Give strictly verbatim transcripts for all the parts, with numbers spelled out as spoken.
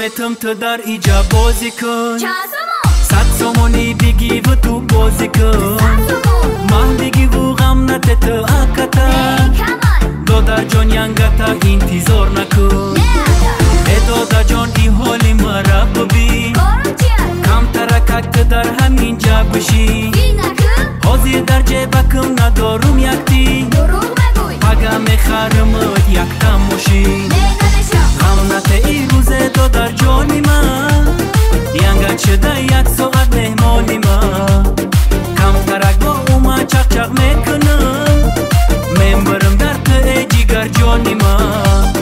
متم تو در ایجا بازی کن چند صد سومونی بگی و تو بازی کن ماه بگی و غم نته تو آکتا دادا جان ینگتا انتظار نکن ای دادا جان ای حالی مرا ببین کم ترکک در همین جا بشی حاضر در جیبکم ندارم یکتی پگه میخرمت یک تماشی غم نته ای روزه دادر جانی من ینگت شده یک ساعت مهمانی من کم ترک با اومد چق چق میکنم من برم در تو ای جیگر جانی من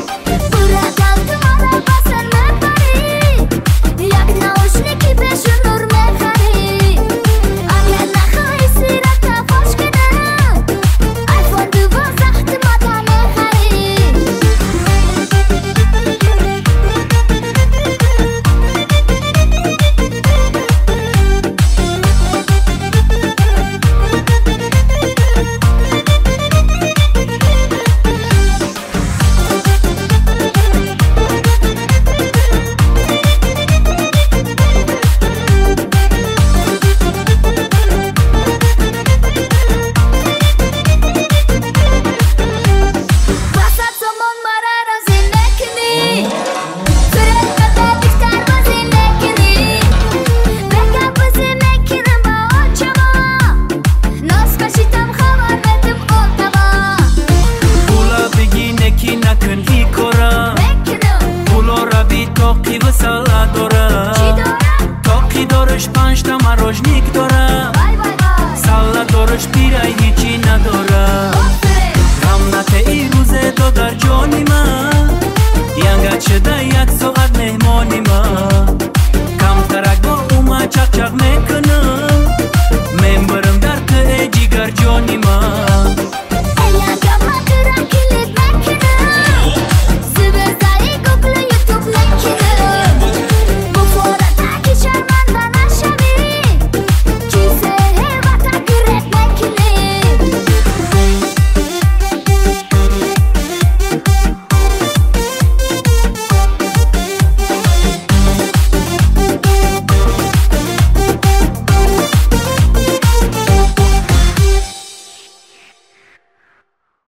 پنج تا مراجنیک داره سالا دارش پیرای هیچی نداره غم نته ای روزه دادر جانی من